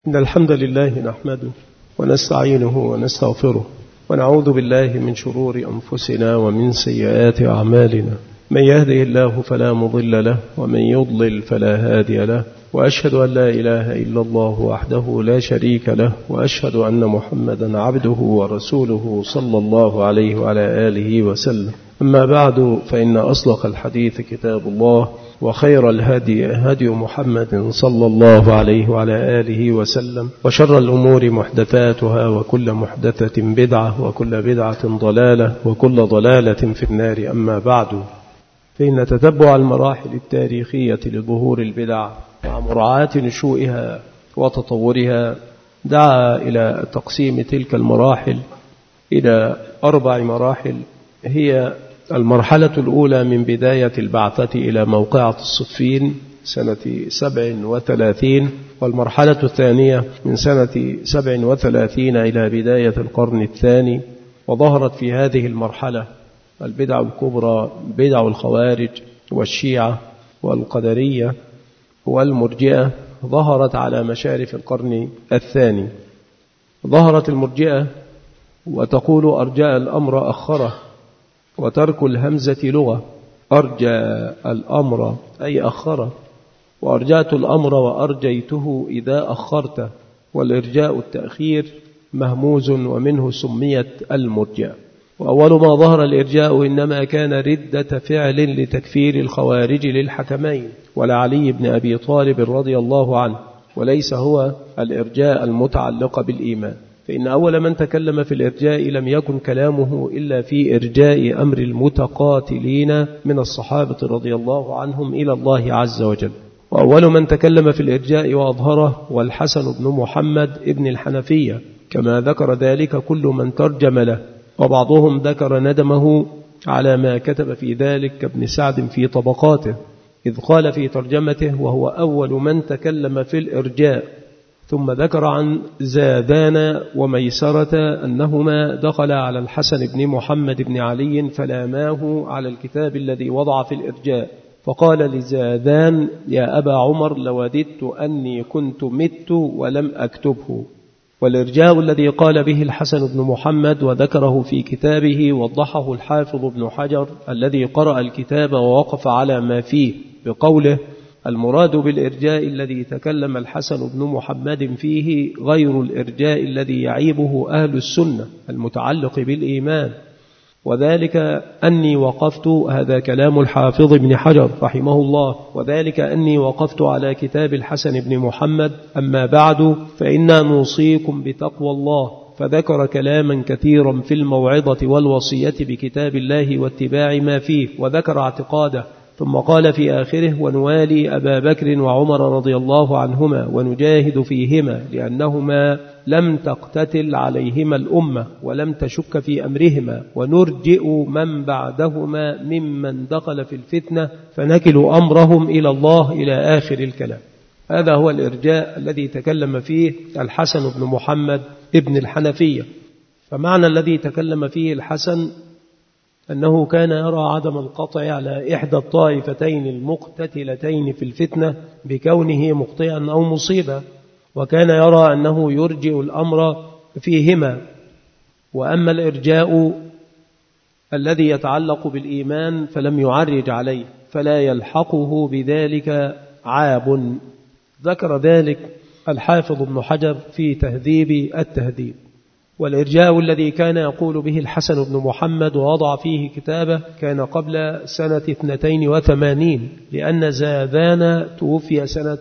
إن الحمد لله نحمده ونستعينه ونستغفره ونعوذ بالله من شرور أنفسنا ومن سيئات أعمالنا. من يهده الله فلا مضل له ومن يضلل فلا هادي له، وأشهد أن لا إله إلا الله وحده لا شريك له، وأشهد أن محمدا عبده ورسوله صلى الله عليه وعلى آله وسلم. أما بعد، فإن أصدق الحديث كتاب الله، وخير الهدي هدي محمد صلى الله عليه وعلى آله وسلم، وشر الأمور محدثاتها، وكل محدثة بدعة، وكل بدعة ضلالة، وكل ضلالة في النار. أما بعد، فإن تتبع المراحل التاريخية لظهور البدع مع مراعاة نشوئها وتطورها دعا إلى تقسيم تلك المراحل إلى 4 مراحل. هي المرحلة الأولى من بداية البعثة إلى موقعة الصفين سنة 37، والمرحلة الثانية من سنة 37 إلى بداية القرن الثاني. وظهرت في هذه المرحلة البدع الكبرى، بدع الخوارج والشيعة والقدرية والمرجئة، ظهرت على مشارف القرن الثاني. ظهرت المرجئة وتقول أرجاء الأمر أخره، وترك الهمزة لغة. أرجى الأمر أي أخره، وأرجأت الأمر وأرجيته إذا أخرته، والإرجاء التأخير مهموز، ومنه سميت المرجئة. وأول ما ظهر الإرجاء إنما كان ردة فعل لتكفير الخوارج للحكمين ولعلي بن أبي طالب رضي الله عنه، وليس هو الإرجاء المتعلق بالإيمان. فإن أول من تكلم في الإرجاء لم يكن كلامه إلا في إرجاء أمر المتقاتلين من الصحابة رضي الله عنهم إلى الله عز وجل. وأول من تكلم في الإرجاء وأظهره والحسن بن محمد ابن الحنفية، كما ذكر ذلك كل من ترجم له، وبعضهم ذكر ندمه على ما كتب في ذلك كابن سعد في طبقاته، إذ قال في ترجمته: وهو أول من تكلم في الإرجاء. ثم ذكر عن زادان وميسرة أنهما دخل على الحسن بن محمد بن علي فلاماه على الكتاب الذي وضع في الإرجاء، فقال لزادان: يا أبا عمر، لوددت أني كنت مت ولم أكتبه. والإرجاء الذي قال به الحسن بن محمد وذكره في كتابه وضحه الحافظ ابن حجر الذي قرأ الكتاب ووقف على ما فيه بقوله: المراد بالإرجاء الذي تكلم الحسن بن محمد فيه غير الإرجاء الذي يعيبه أهل السنة المتعلق بالإيمان، وذلك أني وقفت، هذا كلام الحافظ ابن حجر رحمه الله، وذلك أني وقفت على كتاب الحسن بن محمد. أما بعد، فإنا نوصيكم بتقوى الله. فذكر كلاما كثيرا في الموعظة والوصية بكتاب الله واتباع ما فيه، وذكر اعتقاده. ثم قال في آخره: ونوالي أبا بكر وعمر رضي الله عنهما ونجاهد فيهما، لأنهما لم تقتتل عليهما الأمة ولم تشك في أمرهما، ونرجئ من بعدهما ممن دخل في الفتنة فنكل أمرهم إلى الله، إلى آخر الكلام. هذا هو الإرجاء الذي تكلم فيه الحسن بن محمد ابن الحنفية. فمعنى الذي تكلم فيه الحسن أنه كان يرى عدم القطع على إحدى الطائفتين المقتتلتين في الفتنة بكونه مخطئا أو مصيبا، وكان يرى أنه يرجئ الأمر فيهما. وأما الإرجاء الذي يتعلق بالإيمان فلم يعرج عليه، فلا يلحقه بذلك عاب. ذكر ذلك الحافظ ابن حجر في تهذيب التهذيب. والإرجاء الذي كان يقول به الحسن بن محمد ووضع فيه كتابه كان قبل سنة 82، لأن زادان توفي سنة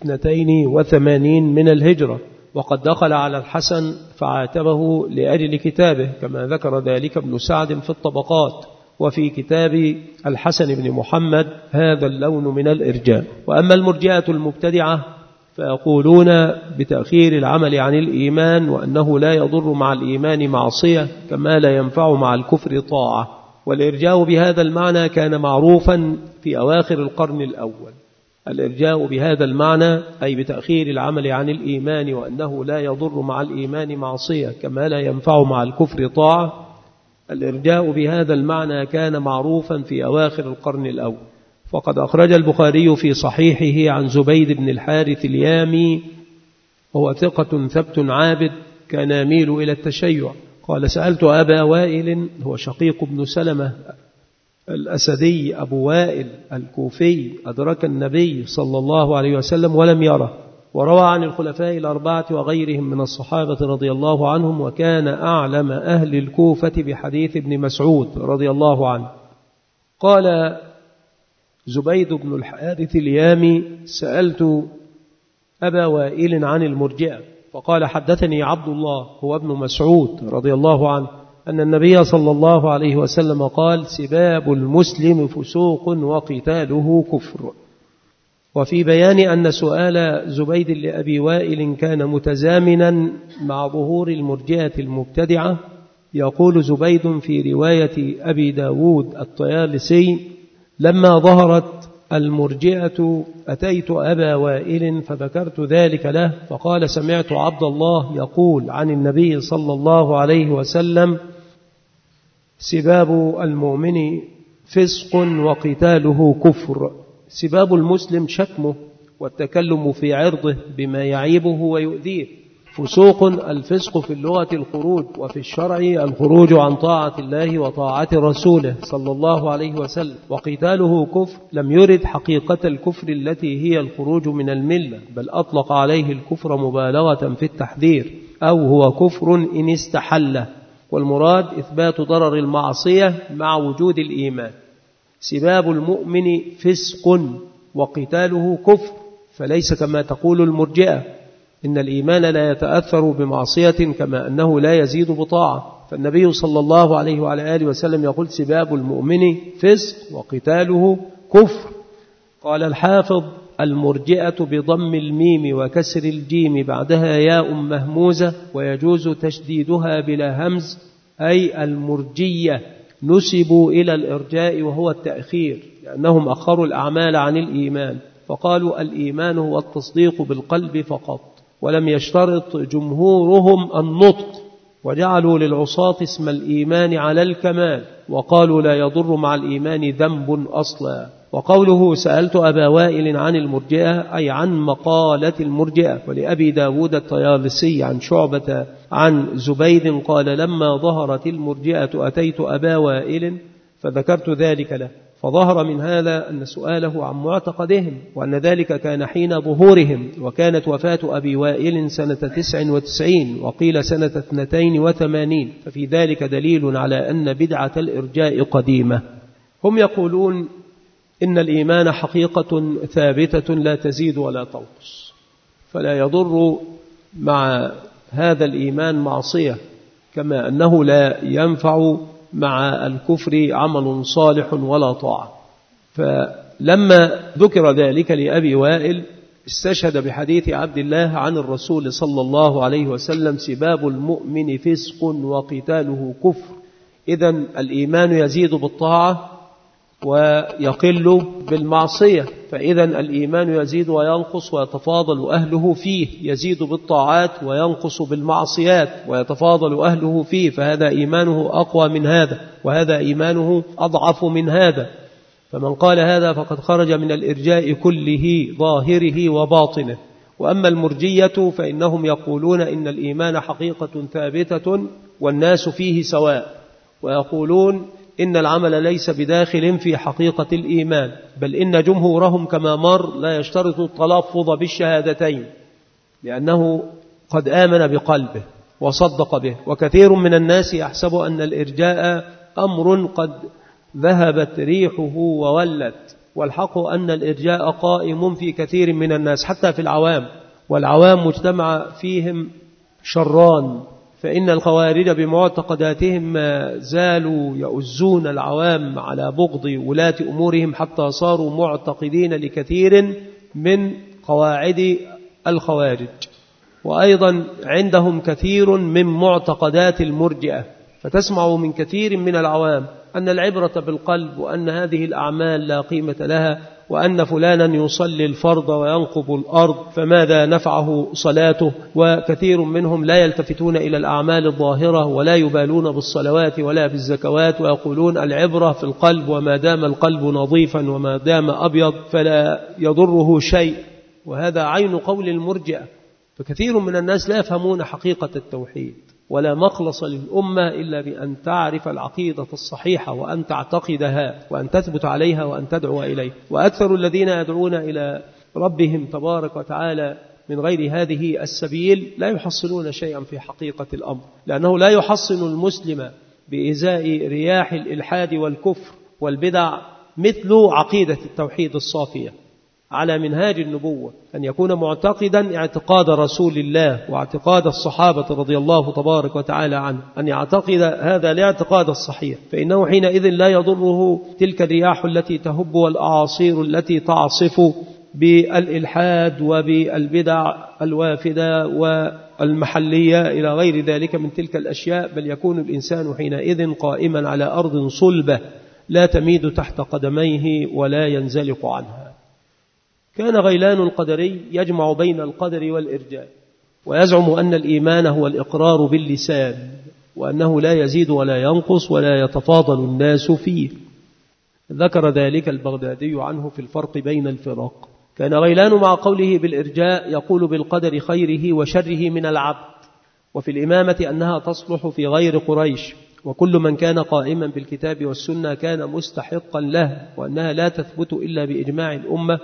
82 من الهجرة، وقد دخل على الحسن فعاتبه لأجل كتابه، كما ذكر ذلك ابن سعد في الطبقات. وفي كتاب الحسن بن محمد هذا اللون من الإرجاء. وأما المرجئة المبتدعة فيقولون بتأخير العمل عن الإيمان، وأنه لا يضر مع الإيمان معصية كما لا ينفع مع الكفر طاعة. والإرجاء بهذا المعنى كان معروفا في أواخر القرن الأول. الإرجاء بهذا المعنى أي بتأخير العمل عن الإيمان، وأنه لا يضر مع الإيمان معصية كما لا ينفع مع الكفر طاعة. الإرجاء بهذا المعنى كان معروفا في أواخر القرن الأول. وقد أخرج البخاري في صحيحه عن زبيد بن الحارث اليامي وهو ثقة ثبت عابد كان يميل إلى التشيع. قال سألت أبا وائل، هو شقيق بن سلمة الأسدي أبو وائل الكوفي، أدرك النبي صلى الله عليه وسلم ولم يره، وروى عن الخلفاء الأربعة وغيرهم من الصحابة رضي الله عنهم، وكان أعلم أهل الكوفة بحديث ابن مسعود رضي الله عنه. قال زبيد بن الحارث اليامي سألت أبا وائل عن المرجئة فقال حدثني عبد الله هو ابن مسعود رضي الله عنه أن النبي صلى الله عليه وسلم قال سباب المسلم فسوق وقتاله كفر. وفي بيان أن سؤال زبيد لأبي وائل كان متزامنا مع ظهور المرجئة المبتدعة، يقول زبيد في رواية أبي داود الطيالسي لما ظهرت المرجئة أتيت أبا وائل فذكرت ذلك له فقال سمعت عبد الله يقول عن النبي صلى الله عليه وسلم سباب المؤمن فسق وقتاله كفر. سباب المسلم شتمه والتكلم في عرضه بما يعيبه ويؤذيه. فسوق الفسق في اللغة الخروج، وفي الشرع الخروج عن طاعة الله وطاعة رسوله صلى الله عليه وسلم. وقتاله كفر لم يرد حقيقة الكفر التي هي الخروج من الملة، بل أطلق عليه الكفر مبالغة في التحذير، أو هو كفر إن استحله، والمراد إثبات ضرر المعصية مع وجود الإيمان. سباب المؤمن فسق وقتاله كفر، فليس كما تقول المرجئة إن الإيمان لا يتأثر بمعصية كما أنه لا يزيد بطاعة. فالنبي صلى الله عليه وعلى آله وسلم يقول سباب المؤمن فسق وقتاله كفر. قال الحافظ المرجئة بضم الميم وكسر الجيم بعدها ياء مهموزة ويجوز تشديدها بلا همز، أي المرجية نسبوا إلى الإرجاء وهو التأخير، لأنهم أخروا الأعمال عن الإيمان، فقالوا الإيمان هو التصديق بالقلب فقط، ولم يشترط جمهورهم النطق، وجعلوا للعصاة اسم الإيمان على الكمال، وقالوا لا يضر مع الإيمان ذنب أصلا. وقوله سألت أبا وائل عن المرجئة أي عن مقالة المرجئة. ولأبي داود الطيالسي عن شعبة عن زبيد قال لما ظهرت المرجئة أتيت أبا وائل فذكرت ذلك له، فظهر من هذا أن سؤاله عن معتقدهم، وأن ذلك كان حين ظهورهم، وكانت وفاة أبي وائل سنة 99 وقيل سنة 82، ففي ذلك دليل على أن بدعة الإرجاء قديمة. هم يقولون إن الإيمان حقيقة ثابتة لا تزيد ولا تنقص، فلا يضر مع هذا الإيمان معصية، كما أنه لا ينفع مع الكفر عمل صالح ولا طاعة. فلما ذكر ذلك لأبي وائل استشهد بحديث عبد الله عن الرسول صلى الله عليه وسلم سباب المؤمن فسق وقتاله كفر. إذن الإيمان يزيد بالطاعة ويقل بالمعصية، فإذن الإيمان يزيد وينقص ويتفاضل أهله فيه، يزيد بالطاعات وينقص بالمعصيات ويتفاضل أهله فيه، فهذا إيمانه أقوى من هذا، وهذا إيمانه أضعف من هذا. فمن قال هذا فقد خرج من الإرجاء كله ظاهره وباطنه. وأما المرجية فإنهم يقولون إن الإيمان حقيقة ثابتة والناس فيه سواء، ويقولون إن العمل ليس بداخل في حقيقة الإيمان، بل إن جمهورهم كما مر لا يشترط التلفظ بالشهادتين، لأنه قد آمن بقلبه وصدق به. وكثير من الناس يحسب أن الإرجاء أمر قد ذهبت ريحه وولت، والحق أن الإرجاء قائم في كثير من الناس حتى في العوام، والعوام مجتمع فيهم شران، فإن الخوارج بمعتقداتهم ما زالوا يؤزون العوام على بغض ولاة أمورهم حتى صاروا معتقدين لكثير من قواعد الخوارج. وأيضا عندهم كثير من معتقدات المرجئة، فتسمع من كثير من العوام أن العبرة بالقلب، وأن هذه الأعمال لا قيمة لها، وأن فلانا يصلي الفرض وينقب الأرض فماذا نفعه صلاته. وكثير منهم لا يلتفتون إلى الأعمال الظاهرة ولا يبالون بالصلوات ولا بالزكوات، ويقولون العبرة في القلب، وما دام القلب نظيفا وما دام أبيض فلا يضره شيء. وهذا عين قول المرجئة، فكثير من الناس لا يفهمون حقيقة التوحيد، ولا مخلص للأمة إلا بأن تعرف العقيدة الصحيحة وأن تعتقدها وأن تثبت عليها وأن تدعو إليه. وأكثر الذين يدعون إلى ربهم تبارك وتعالى من غير هذه السبيل لا يحصلون شيئا في حقيقة الأمر، لأنه لا يحصن المسلم بإزاء رياح الإلحاد والكفر والبدع مثل عقيدة التوحيد الصافية على منهاج النبوة، أن يكون معتقدا اعتقاد رسول الله واعتقاد الصحابة رضي الله تبارك وتعالى عنه، أن يعتقد هذا الاعتقاد الصحيح، فإنه حينئذ لا يضره تلك الرياح التي تهب والأعاصير التي تعصف بالإلحاد وبالبدع الوافدة والمحلية إلى غير ذلك من تلك الأشياء، بل يكون الإنسان حينئذ قائما على أرض صلبة لا تميد تحت قدميه ولا ينزلق عنها. كان غيلان القدري يجمع بين القدر والإرجاء، ويزعم أن الإيمان هو الإقرار باللسان، وأنه لا يزيد ولا ينقص ولا يتفاضل الناس فيه. ذكر ذلك البغدادي عنه في الفرق بين الفرق. كان غيلان مع قوله بالإرجاء يقول بالقدر خيره وشره من العبد، وفي الإمامة أنها تصلح في غير قريش، وكل من كان قائما بالكتاب والسنة كان مستحقا له، وأنها لا تثبت إلا بإجماع الأمة.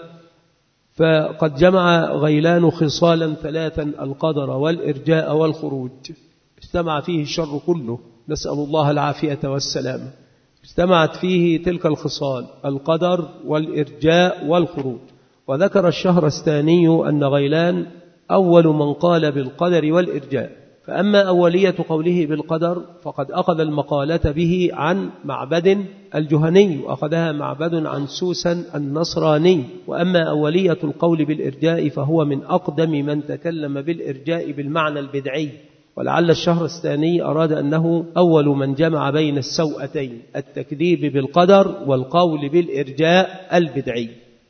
فقد جمع غيلان خصالا ثلاثا: القدر والإرجاء والخروج، اجتمع فيه الشر كله، نسأل الله العافية والسلام. اجتمعت فيه تلك الخصال: القدر والإرجاء والخروج. وذكر الشهرستاني أن غيلان أول من قال بالقدر والإرجاء، فأما أولية قوله بالقدر فقد أخذ المقالة به عن معبد الجهني، وأخذها معبد عن سوسن النصراني. وأما أولية القول بالإرجاء فهو من أقدم من تكلم بالإرجاء بالمعنى البدعي، ولعل الشهرستاني أراد أنه أول من جمع بين السوءتين: التكذيب بالقدر والقول بالإرجاء البدعي.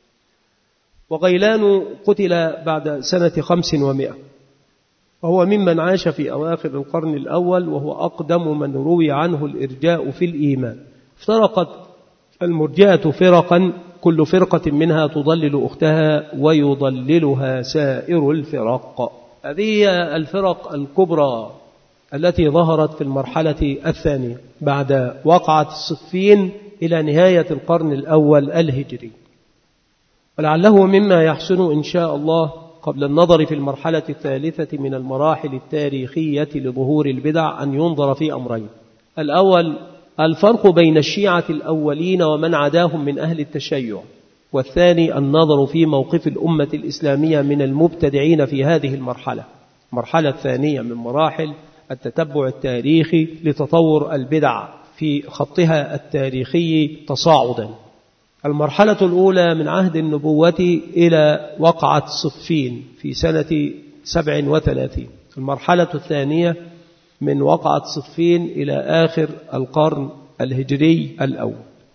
وغيلان قتل بعد سنة 500، وهو ممن عاش في أواخر القرن الأول، وهو أقدم من روي عنه الإرجاء في الإيمان. افترقت المرجئة فرقا، كل فرقة منها تضلل أختها ويضللها سائر الفرق. هذه الفرق الكبرى التي ظهرت في المرحلة الثانية بعد وقعة الصفين إلى نهاية القرن الأول الهجري. ولعله مما يحسن إن شاء الله قبل النظر في المرحلة الثالثة من المراحل التاريخية لظهور البدع أن ينظر في أمرين: الأول الفرق بين الشيعة الأولين ومن عداهم من أهل التشيع، والثاني النظر في موقف الأمة الإسلامية من المبتدعين في هذه المرحلة الثانية من مراحل التتبع التاريخي لتطور البدع في خطها التاريخي تصاعدا. المرحلة الأولى من عهد النبوة إلى وقعة صفين في سنة 37. المرحلة الثانية من وقعة صفين إلى آخر القرن الهجري الأول.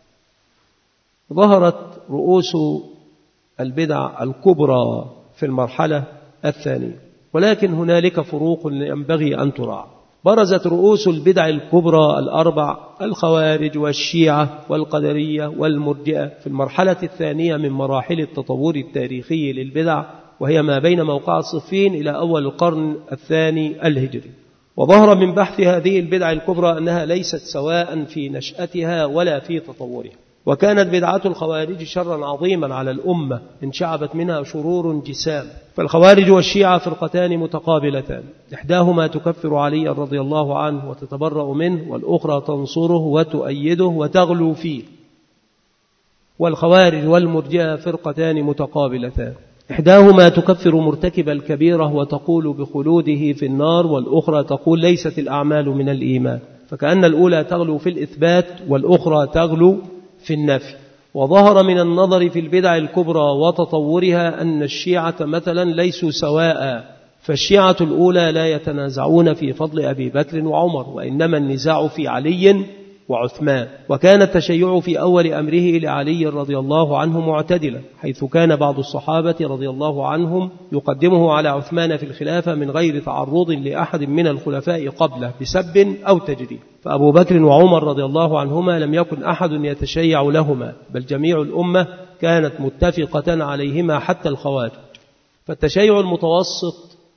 ظهرت رؤوس البدع الكبرى في المرحلة الثانية، ولكن هنالك فروق ينبغي أن تراعى. برزت رؤوس البدع الكبرى الأربع: الخوارج والشيعة والقدرية والمرجئة، في المرحلة الثانية من مراحل التطور التاريخي للبدع، وهي ما بين موقع صفين إلى أول القرن الثاني الهجري. وظهر من بحث هذه البدع الكبرى أنها ليست سواء في نشأتها ولا في تطورها. وكانت بدعة الخوارج شرا عظيما على الأمة انشعبت منها شرور جسام. فالخوارج والشيعة فرقتان متقابلتان، إحداهما تكفر علي رضي الله عنه وتتبرأ منه، والأخرى تنصره وتؤيده وتغلو فيه. والخوارج والمرجئة فرقتان متقابلتان، إحداهما تكفر مرتكب الكبيرة وتقول بخلوده في النار، والأخرى تقول ليست الأعمال من الإيمان، فكأن الأولى تغلو في الإثبات والأخرى تغلو في النفي. وظهر من النظر في البدع الكبرى وتطورها أن الشيعة مثلا ليسوا سواء، فالشيعة الأولى لا يتنازعون في فضل أبي بكر وعمر، وإنما النزاع في علي وعثمان. وكان التشيع في أول أمره لعلي رضي الله عنه معتدلا، حيث كان بعض الصحابة رضي الله عنهم يقدمه على عثمان في الخلافة من غير تعرض لأحد من الخلفاء قبله بسب أو تجريح. فأبو بكر وعمر رضي الله عنهما لم يكن أحد يتشيع لهما، بل جميع الأمة كانت متفقة عليهما حتى الخوارج. فالتشيع المتوسط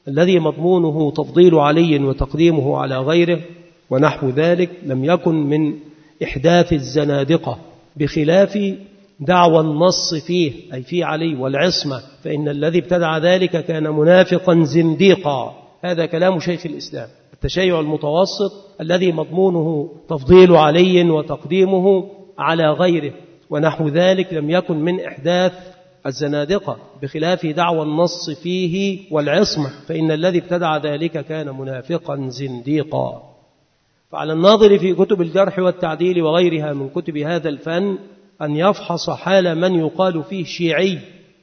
الذي مضمونه تفضيل علي وتقديمه على غيره ونحو ذلك لم يكن من إحداث الزنادقة، بخلاف دعوى النص فيه أي في علي والعصمة، فإن الذي ابتدع ذلك كان منافقا زنديقا. هذا كلام شيخ الإسلام. التشيع المتوسط الذي مضمونه تفضيل علي وتقديمه على غيره ونحو ذلك لم يكن من إحداث الزنادقة، بخلاف دعوى النص فيه والعصمة، فإن الذي ابتدع ذلك كان منافقا زنديقا. فعلى الناظر في كتب الجرح والتعديل وغيرها من كتب هذا الفن أن يفحص حال من يقال فيه شيعي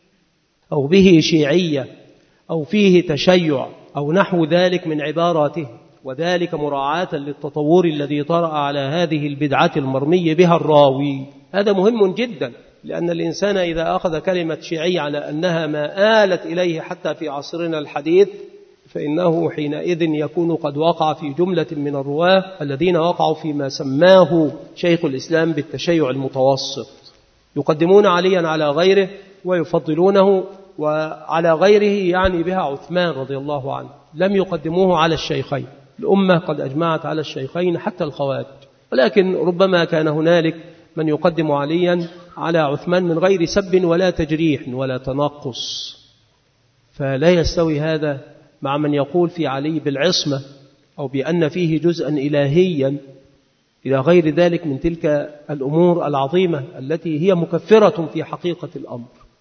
أو به شيعية أو فيه تشيع أو نحو ذلك من عباراته، وذلك مراعاة للتطور الذي طرأ على هذه البدعة المرمي بها الراوي. هذا مهم جدا، لأن الإنسان إذا أخذ كلمة شيعي على أنها ما آلت إليه حتى في عصرنا الحديث، فإنه حينئذ يكون قد وقع في جملة من الرواة الذين وقعوا فيما سماه شيخ الإسلام بالتشيع المتوسط، يقدمون عليا على غيره ويفضلونه، وعلى غيره يعني بها عثمان رضي الله عنه، لم يقدموه على الشيخين. الأمة قد أجمعت على الشيخين حتى الخوارج، ولكن ربما كان هنالك من يقدم عليا على عثمان من غير سب ولا تجريح ولا تنقص، فلا يستوي هذا مع من يقول في علي بالعصمة أو بأن فيه جزءا إلهيا إلى غير ذلك من تلك الأمور العظيمة التي هي مكفرة في حقيقة الأمر.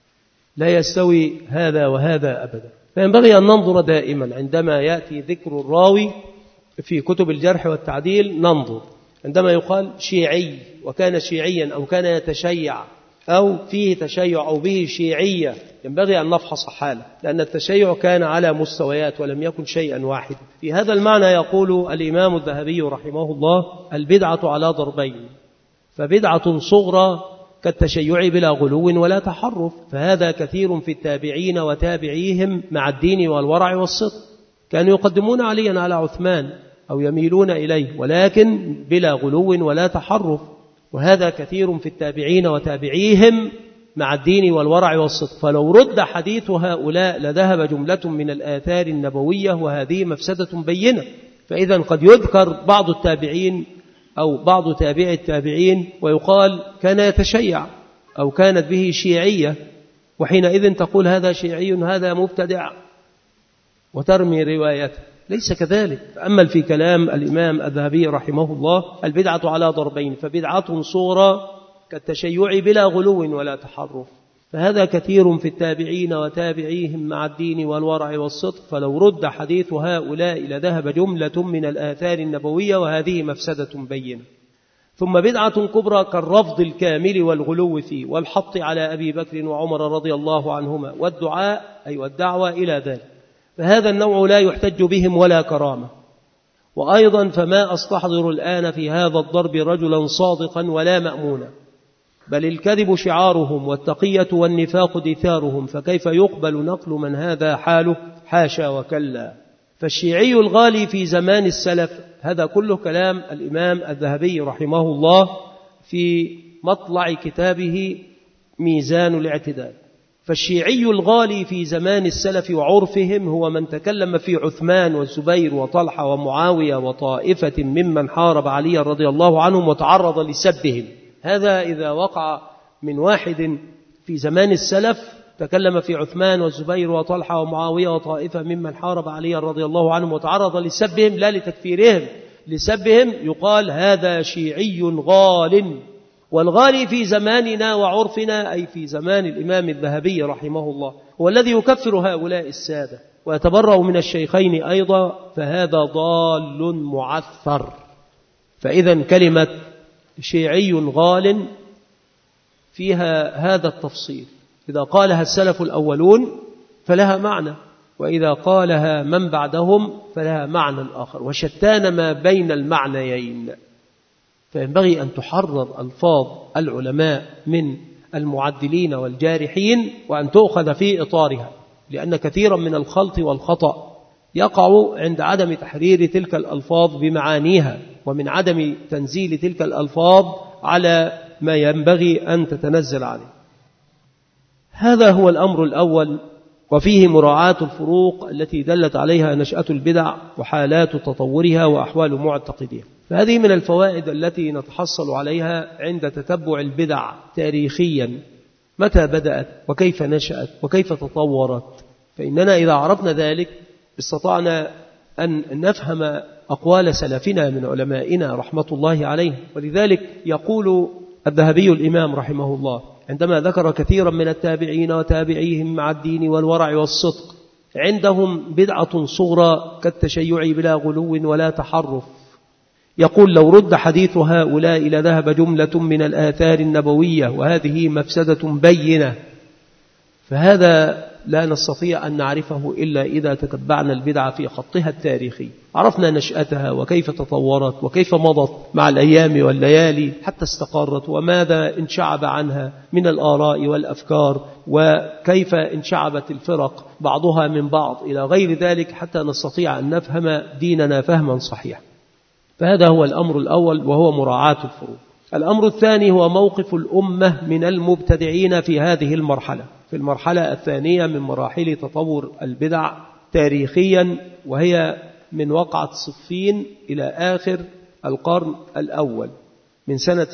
لا يستوي هذا وهذا أبدا. فينبغي أن ننظر دائما عندما يأتي ذكر الراوي في كتب الجرح والتعديل، ننظر عندما يقال شيعي وكان شيعيا أو كان يتشيع أو فيه تشيع أو به شيعية، ينبغي أن نفحص حاله، لأن التشيع كان على مستويات ولم يكن شيئا واحدا. في هذا المعنى يقول الإمام الذهبي رحمه الله: البدعة على ضربين، فبدعة صغرى كالتشيع بلا غلو ولا تحرف، فهذا كثير في التابعين وتابعيهم مع الدين والورع والصدق، كانوا يقدمون عليا على عثمان أو يميلون إليه ولكن بلا غلو ولا تحرف، وهذا كثير في التابعين وتابعيهم مع الدين والورع والصدق. فلو رد حديث هؤلاء لذهب جملة من الآثار النبوية، وهذه مفسدة بينة. فإذا قد يذكر بعض التابعين أو بعض تابع التابعين ويقال كان يتشيع أو كانت به شيعية، وحينئذ تقول هذا شيعي هذا مبتدع وترمي روايته. ليس كذلك. تأمل في كلام الإمام الذهبي رحمه الله: البدعة على ضربين، فبدعة صغرى كالتشيع بلا غلو ولا تحرف، فهذا كثير في التابعين وتابعيهم مع الدين والورع والصدق. فلو رد حديث هؤلاء لذهب جملة من الآثار النبوية، وهذه مفسدة بينة. ثم بدعة كبرى كالرفض الكامل والغلو فيه والحط على أبي بكر وعمر رضي الله عنهما والدعاء أي والدعوة إلى ذلك، فهذا النوع لا يحتج بهم ولا كرامة. وأيضا فما أستحضر الآن في هذا الضرب رجلا صادقا ولا مأمونا، بل الكذب شعارهم والتقية والنفاق دثارهم، فكيف يقبل نقل من هذا حاله؟ حاشا وكلا. فالشيعي الغالي في زمان السلف، هذا كله كلام الإمام الذهبي رحمه الله في مطلع كتابه ميزان الاعتدال. فالشيعي الغالي في زمان السلف وعرفهم هو من تكلم في عثمان والزبير وطلحة ومعاوية وطائفة ممن حارب علي رضي الله عنهم وتعرض لسبهم. هذا إذا وقع من واحد في زمان السلف تكلم في عثمان والزبير وطلحة ومعاوية وطائفة ممن حارب علي رضي الله عنهم وتعرض لسبهم لا لتكفيرهم، لسبهم، يقال هذا شيعي غال. والغالي في زماننا وعرفنا أي في زمان الإمام الذهبي رحمه الله هو الذي يكفر هؤلاء السادة ويتبرأ من الشيخين أيضا، فهذا ضال معثر. فإذا كلمة شيعي غال فيها هذا التفصيل، إذا قالها السلف الأولون فلها معنى، وإذا قالها من بعدهم فلها معنى آخر، وشتان ما بين المعنيين. فينبغي أن تحرر ألفاظ العلماء من المعدلين والجارحين وأن تؤخذ في إطارها، لأن كثيرا من الخلط والخطأ يقع عند عدم تحرير تلك الألفاظ بمعانيها، ومن عدم تنزيل تلك الألفاظ على ما ينبغي أن تتنزل عليه. هذا هو الأمر الأول وفيه مراعاة الفروق التي دلت عليها نشأة البدع وحالات تطورها وأحوال معتقدها. فهذه من الفوائد التي نتحصل عليها عند تتبع البدع تاريخيا، متى بدأت وكيف نشأت وكيف تطورت. فإننا إذا عرفنا ذلك استطعنا أن نفهم أقوال سلفنا من علمائنا رحمة الله عليه. ولذلك يقول الذهبي الإمام رحمه الله عندما ذكر كثيرا من التابعين وتابعيهم مع الدين والورع والصدق عندهم بدعة صغرى كالتشيع بلا غلو ولا تحرف، يقول لو رد حديث هؤلاء لذهب جملة من الآثار النبوية وهذه مفسدة بينة. فهذا لا نستطيع أن نعرفه إلا إذا تتبعنا البدعة في خطها التاريخي، عرفنا نشأتها وكيف تطورت وكيف مضت مع الأيام والليالي حتى استقرت، وماذا انشعب عنها من الآراء والأفكار، وكيف انشعبت الفرق بعضها من بعض إلى غير ذلك، حتى نستطيع أن نفهم ديننا فهما صحيحا. فهذا هو الأمر الأول وهو مراعاة الفروق. الأمر الثاني هو موقف الأمة من المبتدعين في هذه المرحلة، في المرحلة الثانية من مراحل تطور البدع تاريخيا، وهي من وقعة صفين إلى آخر القرن الأول من سنة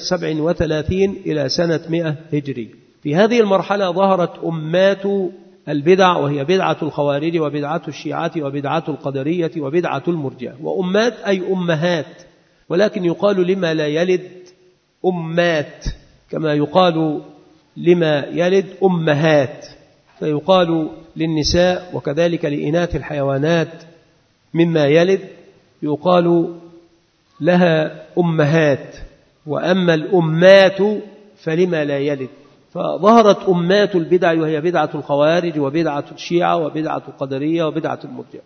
37 إلى سنة 100 هجري. في هذه المرحلة ظهرت أمات البدع، وهي بدعة الخوارج وبدعة الشيعة وبدعة القدرية وبدعة المرجئة. وأمات أي أمهات، ولكن يقال لما لا يلد أمات كما يقال لما يلد أمهات، فيقال للنساء وكذلك لإناث الحيوانات مما يلد يقال لها أمهات، وأما الأمات فلما لا يلد. فظهرت أمات البدع وهي بدعة الخوارج وبدعة الشيعة وبدعة القدرية وبدعة المرجئة.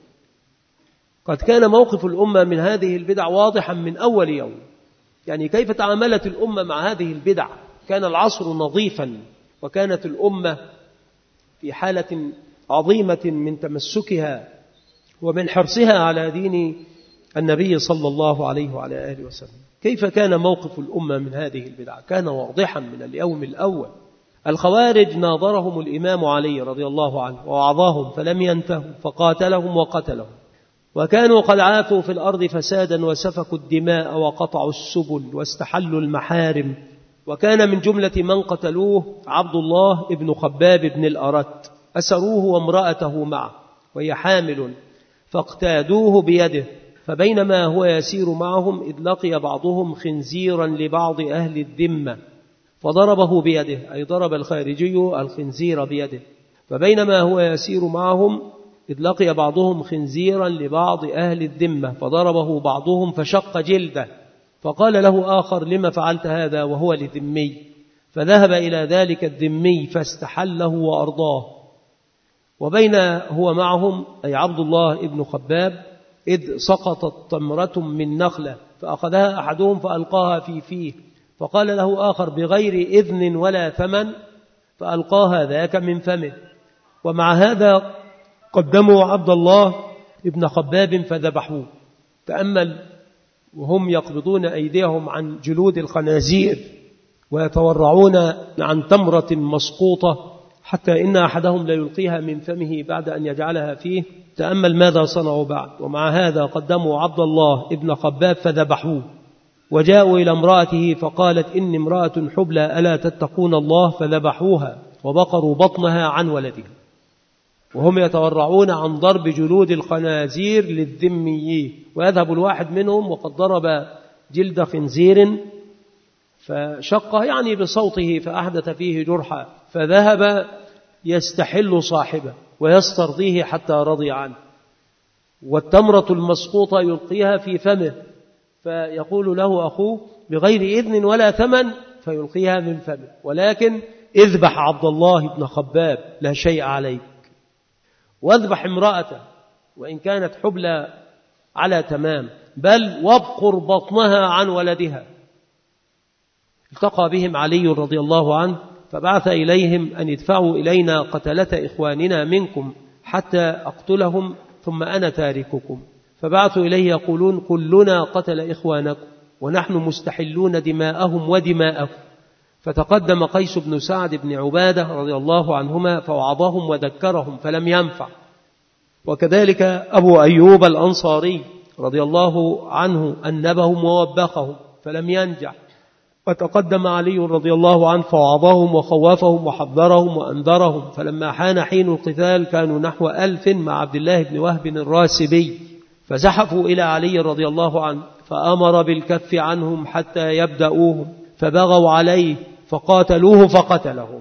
قد كان موقف الأمة من هذه البدع واضحا من أول يوم، يعني كيف تعاملت الأمة مع هذه البدع. كان العصر نظيفا، وكانت الأمة في حالة عظيمة من تمسكها ومن حرصها على دين النبي صلى الله عليه وعلى آله وسلم. كيف كان موقف الأمة من هذه البدع؟ كان واضحا من اليوم الأول. الخوارج ناظرهم الإمام علي رضي الله عنه ووعظهم فلم ينتهوا، فقاتلهم وقتلهم، وكانوا قد عاثوا في الأرض فسادا وسفكوا الدماء وقطعوا السبل واستحلوا المحارم. وكان من جملة من قتلوه عبد الله ابن خباب بن الأرت، أسروه وامرأته معه وهي حامل، فاقتادوه بيده، فبينما هو يسير معهم إذ لقي بعضهم خنزيرا لبعض أهل الذمة فضربه بيده، أي ضرب الخارجي الخنزير بيده. فبينما هو يسير معهم إذ لقي بعضهم خنزيرا لبعض أهل الذمة فضربه بعضهم فشق جلده، فقال له آخر لما فعلت هذا وهو لذمي؟ فذهب إلى ذلك الذمي فاستحله وأرضاه. وبين هو معهم أي عبد الله ابن خباب إذ سقطت تمرة من نخلة فأخذها أحدهم فألقاها في فيه، فقال له آخر بغير إذن ولا ثمن، فألقاها ذاك من فمه. ومع هذا قدموا عبد الله ابن خباب فذبحوه. تأمل وهم يقبضون أيديهم عن جلود الخنازير ويتورعون عن تمرة مسقوطة حتى إن أحدهم لا يلقيها من فمه بعد أن يجعلها فيه. تأمل ماذا صنعوا بعد. ومع هذا قدموا عبد الله ابن خباب فذبحوه، وجاءوا إلى امرأته فقالت إني امرأة حبلى ألا تتقون الله، فذبحوها وبقروا بطنها عن ولدها، وهم يتورعون عن ضرب جلود الخنازير للذميين. ويذهب الواحد منهم وقد ضرب جلد خنزير فشقه يعني بصوته فأحدث فيه جرحا، فذهب يستحل صاحبه ويسترضيه حتى رضي عنه، والتمرة المسقوطة يلقيها في فمه، فيقول له أخوه بغير إذن ولا ثمن فيلقيها من فمه، ولكن اذبح عبد الله بن خباب لا شيء عليك، واذبح امرأته وإن كانت حبلى على تمام، بل وابقر بطنها عن ولدها. التقى بهم علي رضي الله عنه فبعث إليهم أن يدفعوا إلينا قتلة إخواننا منكم حتى أقتلهم ثم أنا تارككم. فبعثوا إليه يقولون كلنا قتل إخوانكم ونحن مستحلون دماءهم ودماءكم. فتقدم قيس بن سعد بن عبادة رضي الله عنهما فوعظهم وذكرهم فلم ينفع. وكذلك أبو أيوب الأنصاري رضي الله عنه أنبهم ووبخهم فلم ينجح. وتقدم علي رضي الله عنه فوعظهم وخوفهم وحذرهم وأنذرهم، فلما حان حين القتال كانوا نحو 1000 مع عبد الله بن وهب الراسبي، فزحفوا إلى علي رضي الله عنه فأمر بالكف عنهم حتى يبدأوهم، فبغوا عليه فقاتلوه فقتلهم.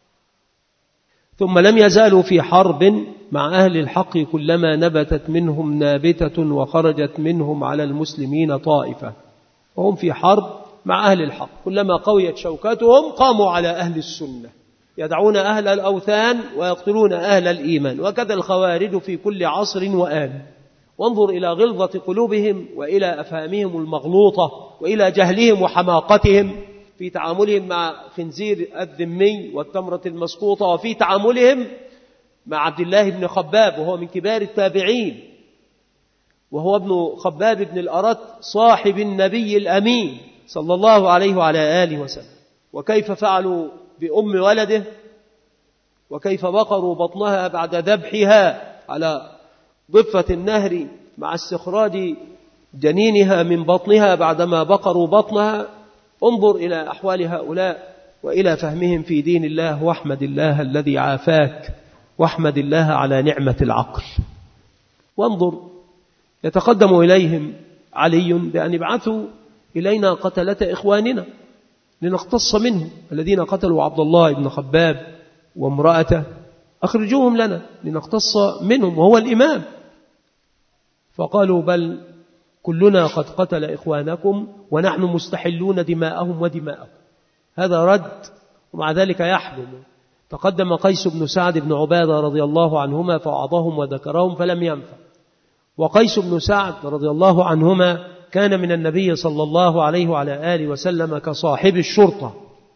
ثم لم يزالوا في حرب مع أهل الحق كلما نبتت منهم نابتة وخرجت منهم على المسلمين طائفة، وهم في حرب مع أهل الحق كلما قويت شوكتهم قاموا على أهل السنة يدعون أهل الأوثان ويقتلون أهل الإيمان. وكذا الخوارج في كل عصر وآن. وانظر إلى غلظة قلوبهم وإلى أفهامهم المغلوطة وإلى جهلهم وحماقتهم في تعاملهم مع خنزير الذمي والتمرة المسقوطة، وفي تعاملهم مع عبد الله بن خباب وهو من كبار التابعين، وهو ابن خباب بن الأرت صاحب النبي الأمين صلى الله عليه وعلى آله وسلم. وكيف فعلوا بأم ولده، وكيف بقروا بطنها بعد ذبحها على ضفة النهر مع استخراج جنينها من بطنها بعدما بقروا بطنها. انظر إلى أحوال هؤلاء وإلى فهمهم في دين الله، واحمد الله الذي عافاك، واحمد الله على نعمة العقل. وانظر يتقدم إليهم علي بأن يبعثوا إلينا قتلة إخواننا لنقتص منهم الذين قتلوا عبد الله بن خباب وامرأته، أخرجوهم لنا لنقتص منهم وهو الإمام. فقالوا بل كلنا قد قتل إخوانكم ونحن مستحلون دماءهم ودماءكم. هذا رد، ومع ذلك يحلم. تقدم قيس بن سعد بن عبادة رضي الله عنهما فوعظهم وذكرهم فلم ينفع. وقيس بن سعد رضي الله عنهما كان من النبي صلى الله عليه وعلى آله وسلم كصاحب الشرطة،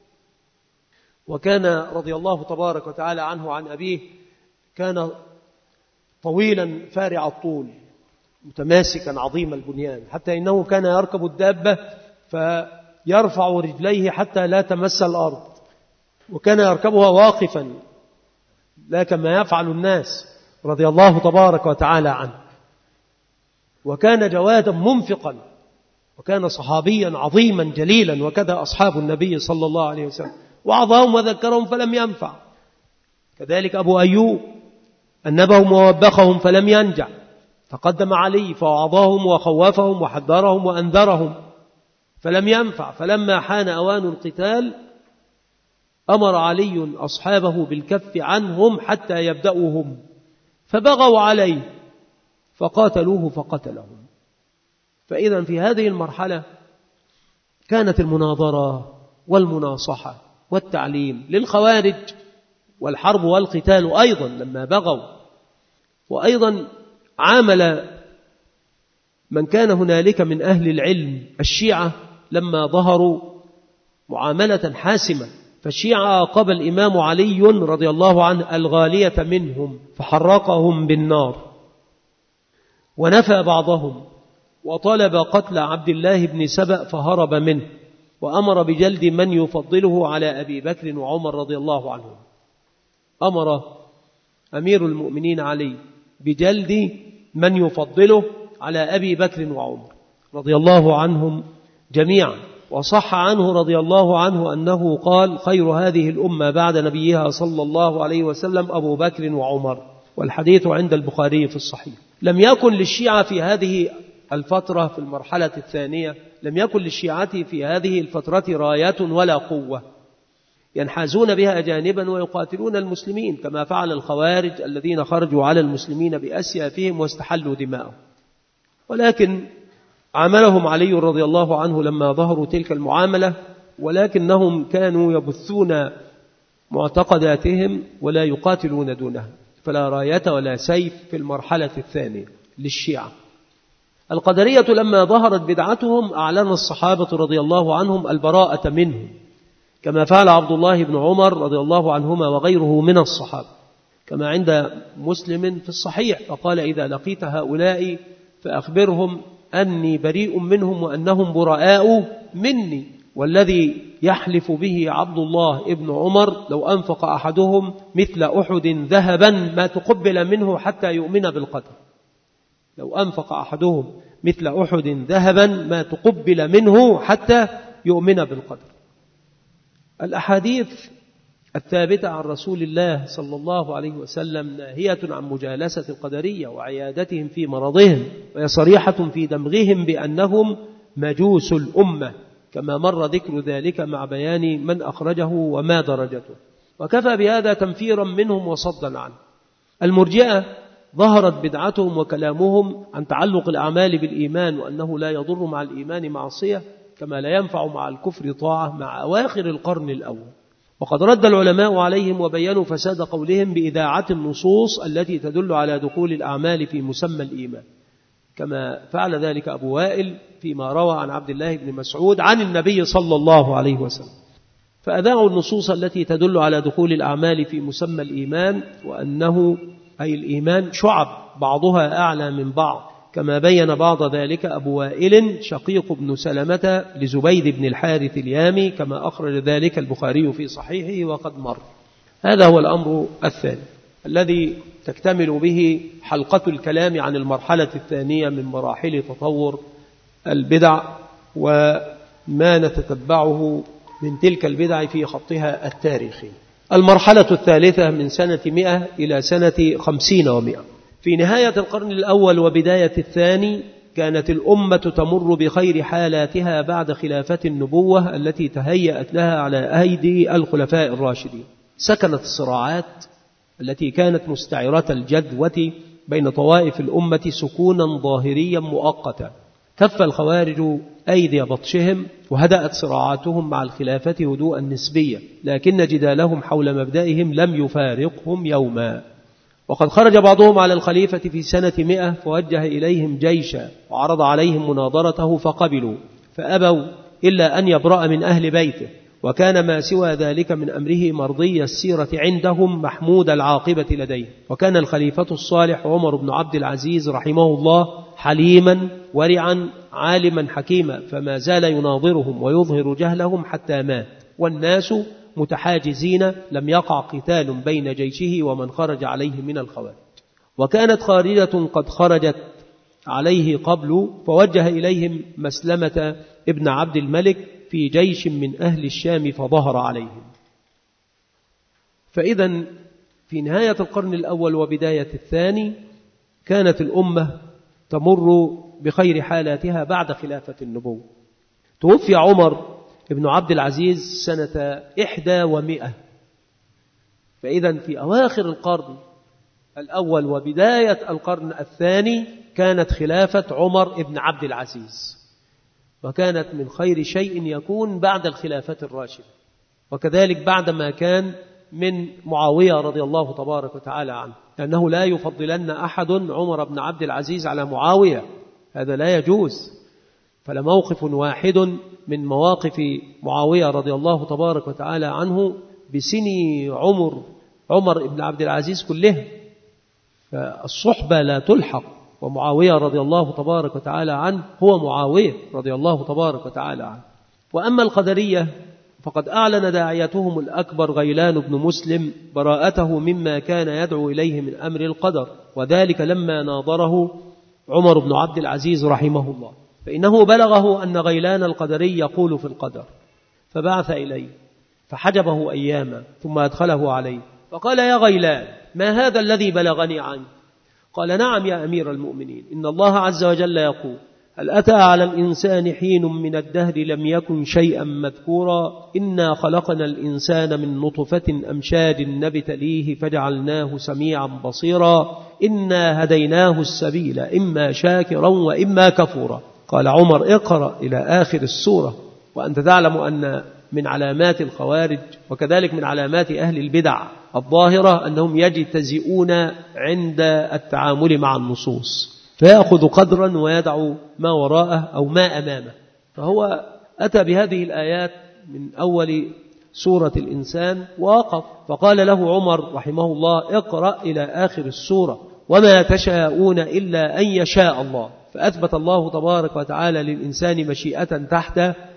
وكان رضي الله تبارك وتعالى عنه عن أبيه كان طويلا فارع الطول متماسكا عظيم البنيان، حتى إنه كان يركب الدابة فيرفع رجليه حتى لا تمس الأرض، وكان يركبها واقفا لا كما يفعل الناس رضي الله تبارك وتعالى عنه. وكان جوادا منفقا، وكان صحابيا عظيما جليلا، وكذا أصحاب النبي صلى الله عليه وسلم. وعظهم وذكرهم فلم ينفع. كذلك أبو أيوب أنبهم ووبخهم فلم ينجع. تقدم علي فوعظهم وخوفهم وحذرهم وأنذرهم فلم ينفع. فلما حان أوان القتال أمر علي أصحابه بالكف عنهم حتى يبدأوهم، فبغوا عليه فقاتلوه فقتلهم. فإذا في هذه المرحلة كانت المناظرة والمناصحة والتعليم للخوارج، والحرب والقتال أيضا لما بغوا. وأيضا عامل من كان هنالك من أهل العلم الشيعة لما ظهروا معاملة حاسمة. فالشيعة عاقب الإمام علي رضي الله عنه الغالية منهم فحرقهم بالنار، ونفى بعضهم وطلب قتل عبد الله بن سبأ فهرب منه، وأمر بجلد من يفضله على أبي بكر وعمر رضي الله عنهم. أمر أمير المؤمنين علي بجلد من يفضله على أبي بكر وعمر رضي الله عنهم جميعا. وصح عنه رضي الله عنه أنه قال خير هذه الأمة بعد نبيها صلى الله عليه وسلم أبو بكر وعمر، والحديث عند البخاري في الصحيح. لم يكن للشيعة في هذه الفترة في المرحلة الثانية، لم يكن للشيعة في هذه الفترة رايات ولا قوة ينحازون بها جانبا ويقاتلون المسلمين كما فعل الخوارج الذين خرجوا على المسلمين بأسيافهم واستحلوا دماءهم. ولكن عاملهم علي رضي الله عنه لما ظهروا تلك المعاملة، ولكنهم كانوا يبثون معتقداتهم ولا يقاتلون دونها، فلا راية ولا سيف في المرحلة الثانية للشيعة. القدرية لما ظهرت بدعتهم أعلن الصحابة رضي الله عنهم البراءة منهم كما فعل عبد الله بن عمر رضي الله عنهما وغيره من الصحابة، كما عند مسلم في الصحيح فقال إذا لقيت هؤلاء فأخبرهم أني بريء منهم وأنهم براء مني. والذي يحلف به عبد الله ابن عمر لو أنفق أحدهم مثل أحد ذهبا ما تقبل منه حتى يؤمن بالقدر. لو أنفق أحدهم مثل أحد ذهبا ما تقبل منه حتى يؤمن بالقدر. الأحاديث الثابتة عن رسول الله صلى الله عليه وسلم ناهية عن مجالسة القدرية وعيادتهم في مرضهم، وهي صريحة في دمغهم بأنهم مجوس الأمة، كما مر ذكر ذلك مع بيان من أخرجه وما درجته، وكفى بهذا تنفيرا منهم وصدا عنه. المرجئة ظهرت بدعتهم وكلامهم عن تعلق الأعمال بالإيمان، وأنه لا يضر مع الإيمان معصية كما لا ينفع مع الكفر طاعة، مع أواخر القرن الأول. وقد رد العلماء عليهم وبينوا فساد قولهم بإذاعة النصوص التي تدل على دخول الأعمال في مسمى الإيمان، كما فعل ذلك أبو وائل فيما روى عن عبد الله بن مسعود عن النبي صلى الله عليه وسلم. فأذاعوا النصوص التي تدل على دخول الأعمال في مسمى الإيمان، وأنه أي الإيمان شعب بعضها أعلى من بعض، كما بين بعض ذلك أبو وائل شقيق بن سلمة لزبيد بن الحارث اليامي، كما أخرج ذلك البخاري في صحيحه وقد مر. هذا هو الأمر الثاني الذي تكتمل به حلقة الكلام عن المرحلة الثانية من مراحل تطور البدع، وما نتتبعه من تلك البدع في خطها التاريخي. المرحلة الثالثة من سنة 100 إلى سنة 50 و100. في نهاية القرن الأول وبداية الثاني كانت الأمة تمر بخير حالاتها بعد خلافة النبوة التي تهيأت لها على أيدي الخلفاء الراشدين. سكنت الصراعات التي كانت مستعرة الجدوى بين طوائف الأمة سكونا ظاهريا مؤقتا. كف الخوارج أيدي بطشهم، وهدأت صراعاتهم مع الخلافة هدوءا نسبيا، لكن جدالهم حول مبدئهم لم يفارقهم يوما. وقد خرج بعضهم على الخليفة في سنة 100 فوجه إليهم جيشا وعرض عليهم مناظرته فقبلوا، فأبوا إلا أن يبرأ من أهل بيته، وكان ما سوى ذلك من أمره مرضي السيرة عندهم محمود العاقبة لديه. وكان الخليفة الصالح عمر بن عبد العزيز رحمه الله حليما ورعا عالما حكيما، فما زال يناظرهم ويظهر جهلهم حتى مات، والناس متحاجزين، لم يقع قتال بين جيشه ومن خرج عليه من الخوارج. وكانت خارجة قد خرجت عليه قبل، فوجه إليهم مسلمة ابن عبد الملك في جيش من أهل الشام فظهر عليهم. فإذا في نهاية القرن الأول وبداية الثاني كانت الأمة تمر بخير حالاتها بعد خلافة النبوة. توفي عمر ابن عبد العزيز سنة 100، فإذا في أواخر القرن الأول وبداية القرن الثاني كانت خلافة عمر ابن عبد العزيز، وكانت من خير شيء يكون بعد الخلافة الراشدة، وكذلك بعدما كان من معاوية رضي الله تبارك وتعالى عنه، لأنه لا يفضلن أحد عمر بن عبد العزيز على معاوية، هذا لا يجوز. فلموقف واحد من مواقف معاوية رضي الله تبارك وتعالى عنه بسن عمر بن عبد العزيز كله، فالصحبة لا تلحق، ومعاوية رضي الله تبارك وتعالى عنه هو معاوية رضي الله تبارك وتعالى عنه. وأما القدرية فقد أعلن داعيتهم الأكبر غيلان بن مسلم براءته مما كان يدعو إليه من أمر القدر، وذلك لما ناظره عمر بن عبد العزيز رحمه الله، فإنه بلغه أن غيلان القدري يقول في القدر، فبعث إليه فحجبه أياما ثم أدخله عليه فقال: يا غيلان، ما هذا الذي بلغني عنك؟ قال: نعم يا أمير المؤمنين، إن الله عز وجل يقول: هل أتى على الإنسان حين من الدهر لم يكن شيئا مذكورا، إنا خلقنا الإنسان من نطفة أمشاج نبتليه فجعلناه سميعا بصيرا، إنا هديناه السبيل إما شاكرا وإما كفورا. قال عمر: اقرأ إلى آخر السورة. وأنت تعلم أن من علامات الخوارج وكذلك من علامات أهل البدع الظاهرة أنهم يجتزئون عند التعامل مع النصوص، فيأخذ قدرا ويدعو ما وراءه أو ما أمامه. فهو أتى بهذه الآيات من أول سورة الإنسان ووقف، فقال له عمر رحمه الله: اقرأ إلى آخر السورة، وما تشاءون إلا أن يشاء الله. فأثبت الله تبارك وتعالى للإنسان مشيئة تحت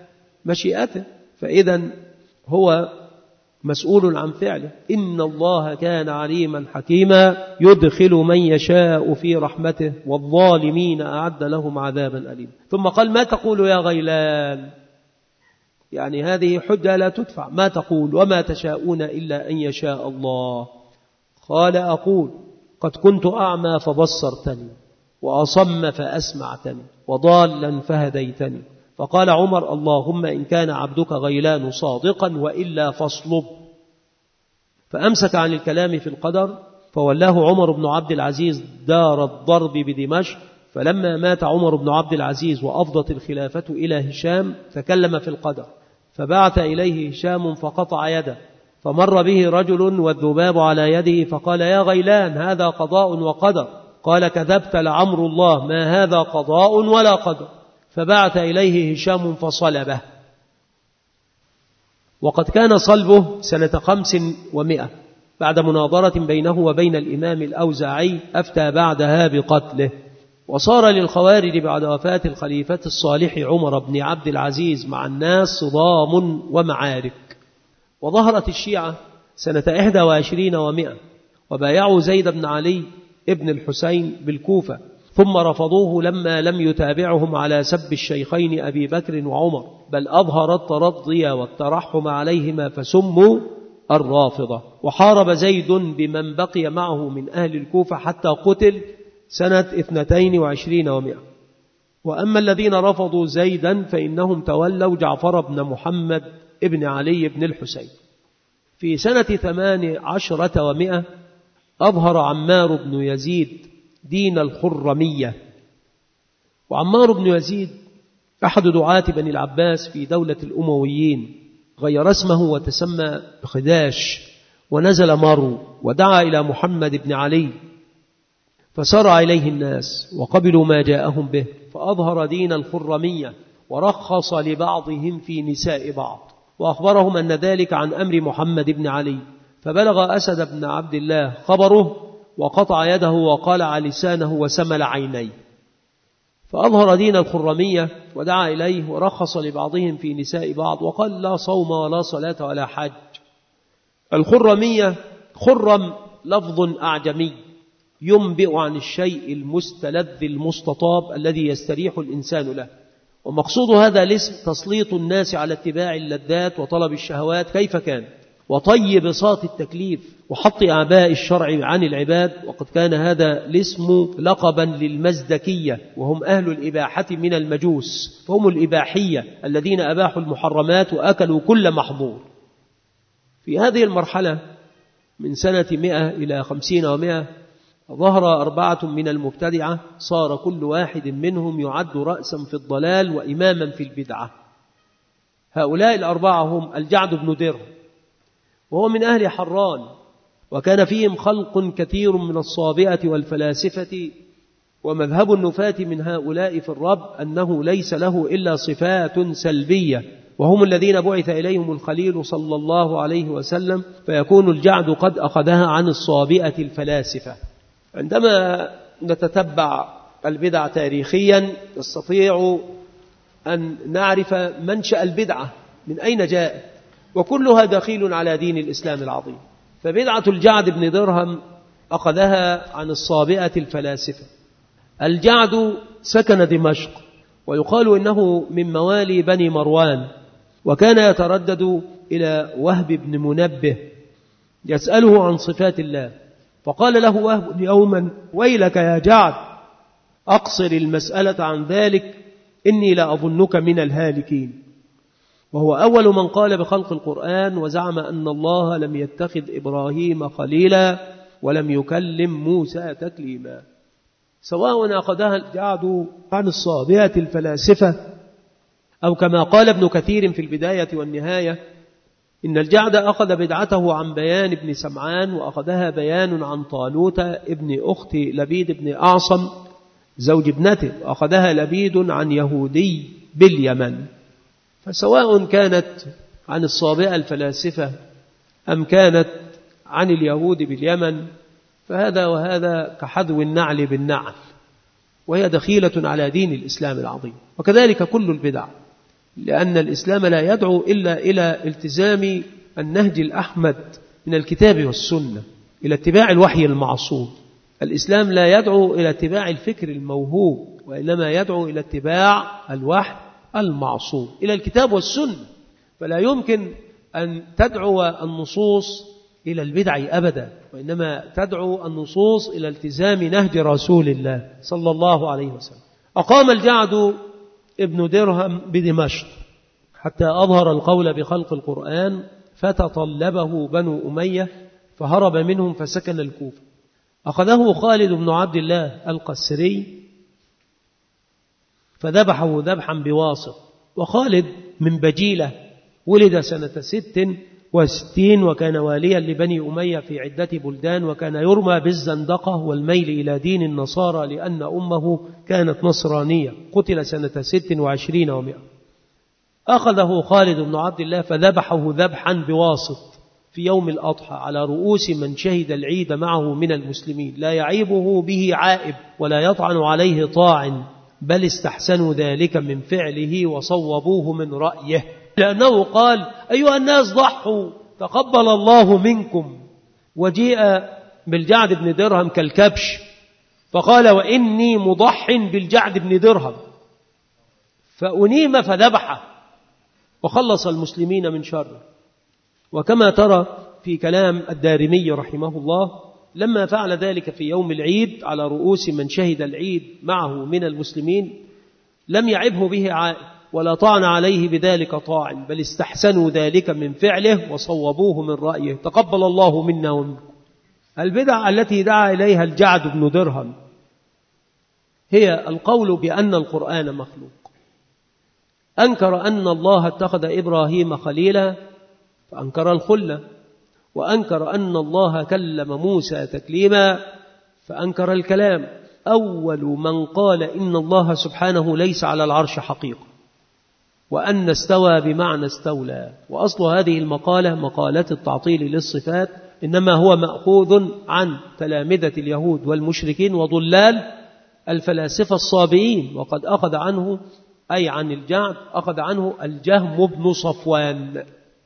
مشيئته، فإذا هو مسؤول عن فعله. إن الله كان عليما حكيما يدخل من يشاء في رحمته والظالمين أعد لهم عذابا أليما. ثم قال ما تقول يا غيلان، يعني هذه حجة لا تدفع، ما تقول وما تشاءون إلا أن يشاء الله. قال أقول قد كنت أعمى فبصرتني وأصم فأسمعتني وضالا فهديتني. فقال عمر اللهم إن كان عبدك غيلان صادقا وإلا فاصلب. فأمسك عن الكلام في القدر، فولاه عمر بن عبد العزيز دار الضرب بدمشق. فلما مات عمر بن عبد العزيز وأفضت الخلافة إلى هشام تكلم في القدر، فبعث إليه هشام فقطع يده، فمر به رجل والذباب على يده فقال يا غيلان هذا قضاء وقدر. قال كذبت لعمر الله ما هذا قضاء ولا قدر. فبعث إليه هشام فصلبه. وقد كان صلبه سنة 500 بعد مناظرة بينه وبين الإمام الأوزاعي، أفتى بعدها بقتله. وصار للخوارج بعد وفاة الخليفة الصالح عمر بن عبد العزيز مع الناس صدام ومعارك. وظهرت الشيعة سنة 21 و100 وبايعوا زيد بن علي ابن الحسين بالكوفة، ثم رفضوه لما لم يتابعهم على سب الشيخين أبي بكر وعمر، بل أظهر الترضي والترحم عليهما فسموا الرافضة. وحارب زيد بمن بقي معه من أهل الكوفة حتى قتل سنة 22 و100. وأما الذين رفضوا زيدا فإنهم تولوا جعفر بن محمد ابن علي بن الحسين. في سنة 18 و100 أظهر عمار بن يزيد دين الخرمية. وعمار بن يزيد أحد دعاة بني العباس في دولة الأمويين، غير اسمه وتسمى بخداش، ونزل مرو ودعا إلى محمد بن علي، فسرع إليه الناس وقبلوا ما جاءهم به، فأظهر دين الخرمية ورخص لبعضهم في نساء بعض، وأخبرهم أن ذلك عن أمر محمد بن علي. فبلغ أسد بن عبد الله خبره وقطع يده وقالع لسانه وسمل عينيه، فأظهر دين الخرمية ودعا إليه ورخص لبعضهم في نساء بعض، وقال لا صوم ولا صلاة ولا حج. الخرمية خرم لفظ أعجمي ينبئ عن الشيء المستلذ المستطاب الذي يستريح الإنسان له، ومقصود هذا الاسم تسليط الناس على اتباع اللذات وطلب الشهوات كيف كان، وطي بساط التكليف وحط أعباء الشرع عن العباد. وقد كان هذا الاسم لقبا للمزدكية، وهم أهل الإباحة من المجوس، فهم الإباحية الذين أباحوا المحرمات وأكلوا كل محظور. في هذه المرحلة من سنة 100 إلى 50 و100 ظهر 4 من المبتدعة، صار كل واحد منهم يعد رأسا في الضلال وإماما في البدعة. هؤلاء ال4 هم الجعد بن درهم، وهو من أهل حران، وكان فيهم خلق كثير من الصابئة والفلاسفة. ومذهب النفاة من هؤلاء في الرب أنه ليس له إلا صفات سلبية، وهم الذين بعث إليهم الخليل صلى الله عليه وسلم، فيكون الجعد قد أخذها عن الصابئة الفلاسفة. عندما نتتبع البدع تاريخيا نستطيع أن نعرف منشأ البدعة من أين جاءت، وكلها دخيل على دين الإسلام العظيم. فبدعة الجعد بن درهم أخذها عن الصابئة الفلاسفة. الجعد سكن دمشق، ويقال إنه من موالي بني مروان، وكان يتردد إلى وهب بن منبه يسأله عن صفات الله، فقال له وهب يوما ويلك يا جعد أقصر المسألة عن ذلك إني لا أظنك من الهالكين. وهو أول من قال بخلق القرآن، وزعم أن الله لم يتخذ إبراهيم خليلا ولم يكلم موسى تكليما. سواء أخذها الجعد عن الصابئة الفلاسفة، أو كما قال ابن كثير في البداية والنهاية إن الجعد أخذ بدعته عن بيان بن سمعان، وأخذها بيان عن طالوت ابن أخت لبيد بن أعصم زوج ابنته، وأخذها لبيد عن يهودي باليمن. فسواء كانت عن الصابئة الفلاسفة أم كانت عن اليهود باليمن، فهذا وهذا كحذو النعل بالنعل، وهي دخيلة على دين الإسلام العظيم. وكذلك كل البدع لأن الإسلام لا يدعو إلا إلى التزام النهج الأحمد من الكتاب والسنة، إلى اتباع الوحي المعصوم. الإسلام لا يدعو إلى اتباع الفكر الموهوب، وإنما يدعو إلى اتباع الوحي المعصوم، إلى الكتاب والسنة. فلا يمكن أن تدعو النصوص إلى البدع أبدا، وإنما تدعو النصوص إلى التزام نهج رسول الله صلى الله عليه وسلم. أقام الجعد ابن درهم بدمشق حتى أظهر القول بخلق القرآن، فتطلبه بنو أمية فهرب منهم فسكن الكوفة. أخذه خالد بن عبد الله القسري فذبحه ذبحا بواسط. وخالد من بجيلة، ولد سنة 66 وكان واليا لبني أمية في عدة بلدان، وكان يرمى بالزندقة والميل إلى دين النصارى لأن أمه كانت نصرانية. قتل سنة 26 و100. أخذه خالد بن عبد الله فذبحه ذبحا بواسط في يوم الأضحى على رؤوس من شهد العيد معه من المسلمين، لا يعيبه به عائب ولا يطعن عليه طاعن، بل استحسنوا ذلك من فعله وصوبوه من رأيه، لأنه قال: أيها الناس ضحوا تقبل الله منكم. وجيء بالجعد بن درهم كالكبش فقال: وإني مضح بالجعد بن درهم، فأنيم فذبحه وخلص المسلمين من شره. وكما ترى في كلام الدارمي رحمه الله، لما فعل ذلك في يوم العيد على رؤوس من شهد العيد معه من المسلمين، لم يعبه به عائب ولا طعن عليه بذلك طاعن، بل استحسنوا ذلك من فعله وصوبوه من رأيه، تقبل الله منا ومنكم. البدع التي دعا إليها الجعد بن درهم هي القول بأن القرآن مخلوق. أنكر أن الله اتخذ إبراهيم خليلا فأنكر الخلة، وأنكر أن الله كلم موسى تكليما فأنكر الكلام. أول من قال إن الله سبحانه ليس على العرش حقيقة، وأن استوى بمعنى استولى. وأصل هذه المقالة مقالة التعطيل للصفات، إنما هو مأخوذ عن تلامذة اليهود والمشركين وضلال الفلاسفة الصابئين، وقد أخذ عنه أي عن الجعد أخذ عنه الجهم بن صفوان.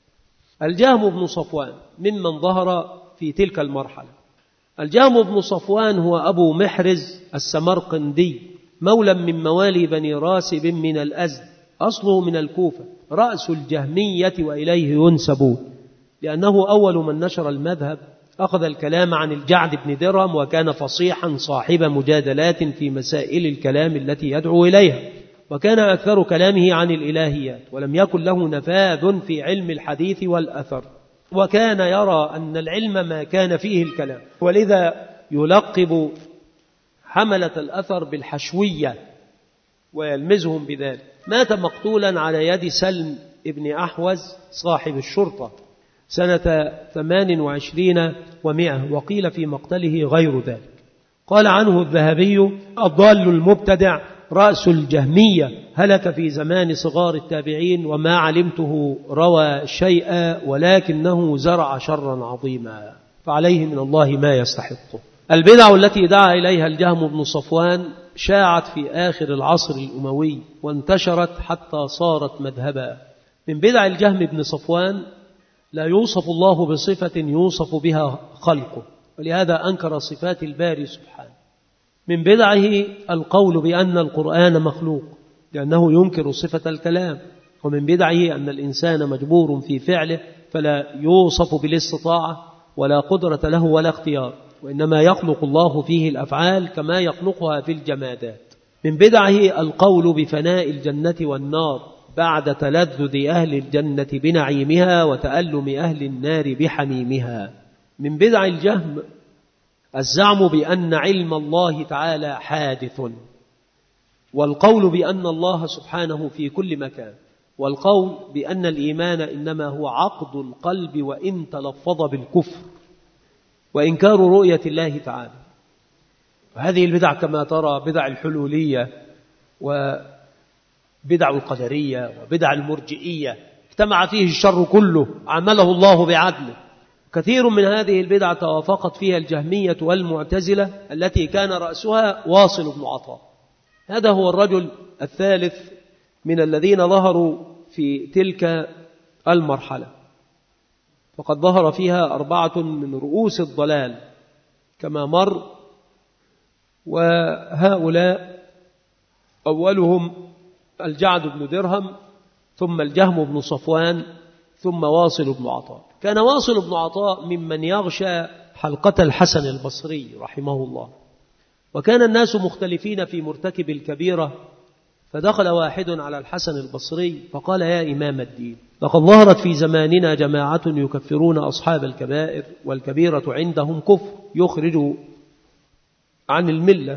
الجهم بن صفوان ممن ظهر في تلك المرحلة. الجهم بن صفوان هو أبو محرز السمرقندي، مولى من موالي بني راسب من الأزد، أصله من الكوفة، رأس الجهمية وإليه ينسبون، لأنه أول من نشر المذهب. أخذ الكلام عن الجعد بن درهم، وكان فصيحا صاحب مجادلات في مسائل الكلام التي يدعو إليها، وكان أكثر كلامه عن الإلهيات، ولم يكن له نفاذ في علم الحديث والأثر، وكان يرى أن العلم ما كان فيه الكلام، ولذا يلقب حملة الأثر بالحشوية ويلمزهم بذلك. مات مقتولا على يد سلم ابن أحوز صاحب الشرطة سنة 28 و100، وقيل في مقتله غير ذلك. قال عنه الذهبي: الضال المبتدع رأس الجهمية، هلك في زمان صغار التابعين، وما علمته روى شيئا ولكنه زرع شرا عظيما، فعليه من الله ما يستحقه. البدع التي دعا إليها الجهم بن صفوان شاعت في آخر العصر الأموي وانتشرت حتى صارت مذهبا. من بدع الجهم بن صفوان لا يوصف الله بصفة يوصف بها خلقه، ولهذا أنكر صفات الباري سبحانه. من بدعه القول بأن القرآن مخلوق، لأنه ينكر صفة الكلام. ومن بدعه أن الإنسان مجبور في فعله، فلا يوصف بالاستطاعة ولا قدرة له ولا اختيار، وإنما يخلق الله فيه الأفعال كما يخلقها في الجمادات. من بدعه القول بفناء الجنة والنار بعد تلذذ أهل الجنة بنعيمها وتألم أهل النار بحميمها. من بدع الجهم الزعم بأن علم الله تعالى حادث، والقول بأن الله سبحانه في كل مكان، والقول بأن الإيمان إنما هو عقد القلب وإن تلفظ بالكفر، وإنكار رؤية الله تعالى. وهذه البدع كما ترى بدع الحلولية وبدع القدرية وبدع المرجئية، اجتمع فيه الشر كله عمله الله بعدله. كثير من هذه البدع توافقت فيها الجهمية والمعتزلة التي كان رأسها واصل بن عطاء. هذا هو الرجل الثالث من الذين ظهروا في تلك المرحلة، فقد ظهر فيها 4 من رؤوس الضلال كما مر، وهؤلاء أولهم الجعد بن درهم، ثم الجهم بن صفوان، ثم واصل بن عطاء. كان واصل بن عطاء ممن يغشى حلقة الحسن البصري رحمه الله، وكان الناس مختلفين في مرتكب الكبيرة، فدخل واحد على الحسن البصري فقال: يا إمام الدين، لقد ظهرت في زماننا جماعة يكفرون أصحاب الكبائر، والكبيرة عندهم كفر يخرج عن الملة،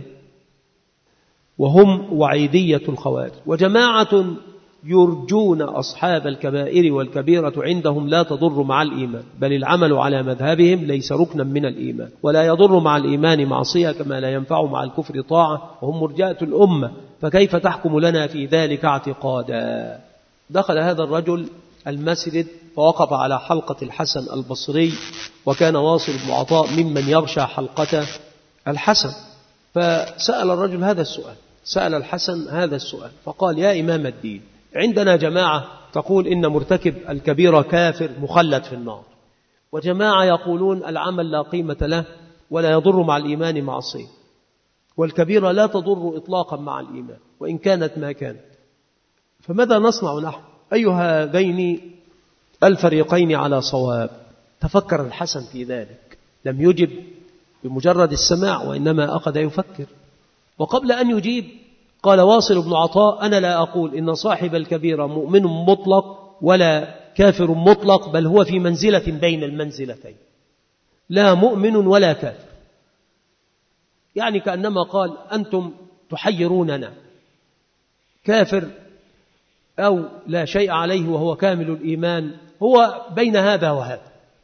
وهم وعيدية الخوارج، وجماعة يرجون أصحاب الكبائر والكبيرة عندهم لا تضر مع الإيمان، بل العمل على مذهبهم ليس ركنا من الإيمان، ولا يضر مع الإيمان معصية كما لا ينفع مع الكفر طاعة، وهم مرجئة الأمة، فكيف تحكم لنا في ذلك اعتقادا؟ دخل هذا الرجل المسجد فوقف على حلقة الحسن البصري، وكان واصل بن عطاء ممن يغشى حلقة الحسن، فسأل الرجل هذا السؤال، سأل الحسن هذا السؤال فقال: يا إمام الدين، عندنا جماعة تقول إن مرتكب الكبيرة كافر مخلد في النار، وجماعة يقولون العمل لا قيمة له ولا يضر مع الإيمان معصية، والكبيرة لا تضر إطلاقا مع الإيمان وإن كانت ما كانت، فماذا نصنع نحن؟ أي هذين الفريقين على صواب؟ تفكر الحسن في ذلك، لم يجب بمجرد السماع، وإنما أخذ يفكر. وقبل أن يجيب قال واصل بن عطاء: أنا لا أقول إن صاحب الكبيرة مؤمن مطلق ولا كافر مطلق، بل هو في منزلة بين المنزلتين، لا مؤمن ولا كافر. يعني كأنما قال: أنتم تحيروننا، كافر أو لا شيء عليه وهو كامل الإيمان، هو بين هذا وهذا.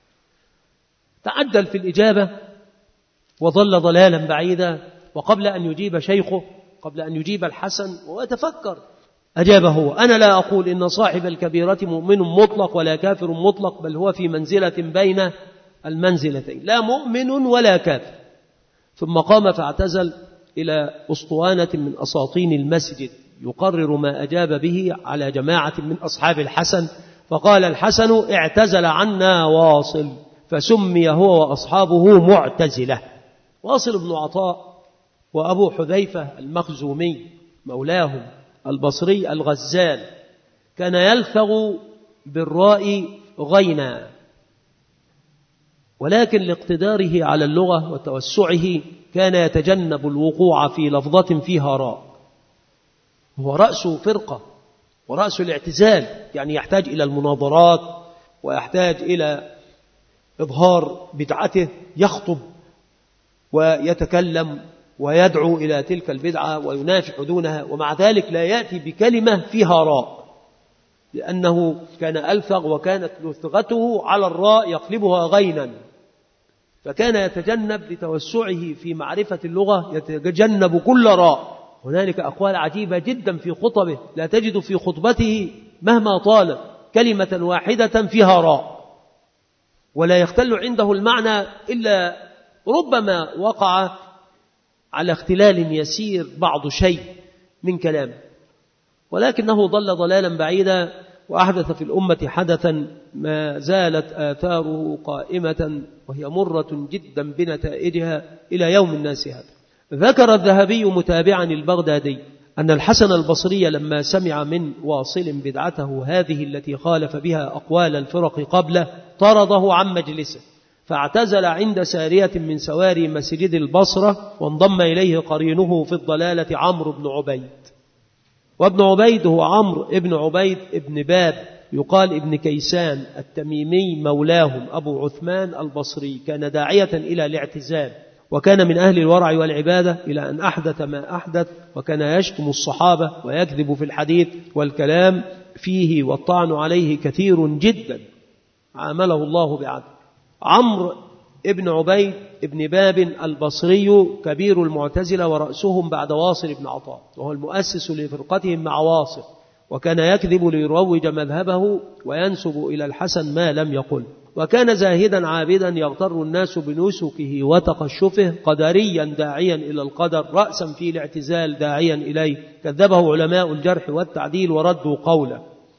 تعجل في الإجابة وظل ضلالا بعيدا، وقبل أن يجيب شيخه، قبل أن يجيب الحسن ويتفكر، أجاب هو: أنا لا أقول إن صاحب الكبيرة مؤمن مطلق ولا كافر مطلق، بل هو في منزلة بين المنزلتين، لا مؤمن ولا كافر. ثم قام فاعتزل إلى أسطوانة من أساطين المسجد يقرر ما أجاب به على جماعة من أصحاب الحسن، فقال الحسن: اعتزل عنا واصل، فسمي هو وأصحابه معتزلة. واصل بن عطاء وأبو حذيفة المخزومي مولاهم البصري الغزال كان يلفظ بالراء غينا، ولكن لاقتداره على اللغة وتوسعه كان يتجنب الوقوع في لفظة فيها راء. هو رأس فرقة ورأس الاعتزال، يعني يحتاج إلى المناظرات ويحتاج إلى إظهار بدعته، يخطب ويتكلم ويدعو إلى تلك البدعة وينافح دونها، ومع ذلك لا يأتي بكلمة فيها راء، لأنه كان ألفغ وكانت لثغته على الراء يقلبها غينا، فكان يتجنب لتوسعه في معرفة اللغة، يتجنب كل راء. هنالك أقوال عجيبة جدا في خطبه، لا تجد في خطبته مهما طالت كلمة واحدة فيها راء، ولا يختل عنده المعنى إلا ربما وقع على اختلال يسير بعض شيء من كلامه، ولكنه ضل ضلالا بعيدا وأحدث في الأمة حدثا ما زالت آثاره قائمة وهي مرة جدا بنتائجها إلى يوم الناس هذا. ذكر الذهبي متابعا البغدادي أن الحسن البصري لما سمع من واصل بدعته هذه التي خالف بها أقوال الفرق قبله طرده عن مجلسه، فاعتزل عند سارية من سواري مسجد البصرة، وانضم إليه قرينه في الضلالة عمرو بن عبيد. وابن عبيد هو عمرو ابن عبيد ابن باب، يقال ابن كيسان التميمي مولاهم أبو عثمان البصري، كان داعية إلى الاعتزال، وكان من أهل الورع والعبادة إلى أن أحدث ما أحدث، وكان يشتم الصحابة ويكذب في الحديث والكلام فيه والطعن عليه كثير جدا، عامله الله بعدل. عمرو ابن عبيد ابن باب البصري كبير المعتزلة ورأسهم بعد واصل بن عطاء، وهو المؤسس لفرقتهم مع واصل، وكان يكذب ليروج مذهبه وينسب إلى الحسن ما لم يقل، وكان زاهدا عابدا يغتر الناس بنسكه وتقشفه، قدريا داعيا إلى القدر، رأسا في الاعتزال داعيا إليه، كذبه علماء الجرح والتعديل وردوا قوله.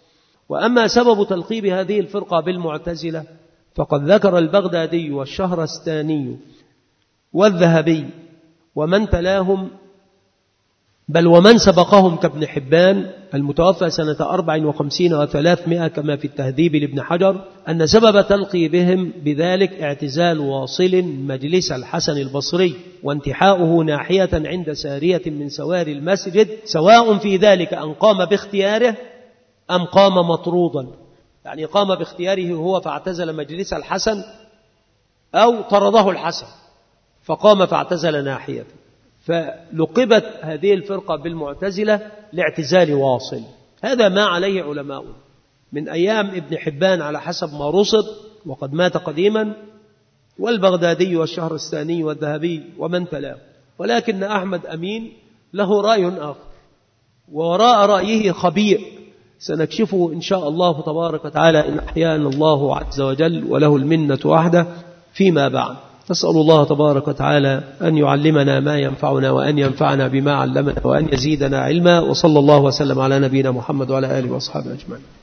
وأما سبب تلقيب هذه الفرقة بالمعتزلة فقد ذكر البغدادي والشهرستاني والذهبي ومن تلاهم بل ومن سبقهم كابن حبان المتوفى سنة 54 و300 كما في التهذيب لابن حجر أن سبب تلقيبهم بذلك اعتزال واصل مجلس الحسن البصري وانتحاؤه ناحية عند سارية من سواري المسجد، سواء في ذلك أن قام باختياره أم قام مطرودا، يعني قام باختياره هو فاعتزل مجلس الحسن أو طرده الحسن فقام فاعتزل ناحية. فلقبت هذه الفرقة بالمعتزلة لاعتزال واصل. هذا ما عليه علماء من أيام ابن حبان على حسب ما رصد وقد مات قديما، والبغدادي والشهرستاني والذهبي ومن تلاه. ولكن أحمد أمين له رأي آخر، ووراء رأيه خبير سنكشفه إن شاء الله تبارك وتعالى إن أحيانا الله عز وجل وله المنة وحده فيما بعد. نسأل الله تبارك وتعالى أن يعلمنا ما ينفعنا وأن ينفعنا بما علمنا وأن يزيدنا علما، وصلى الله وسلم على نبينا محمد وعلى آله وأصحابه أجمعين.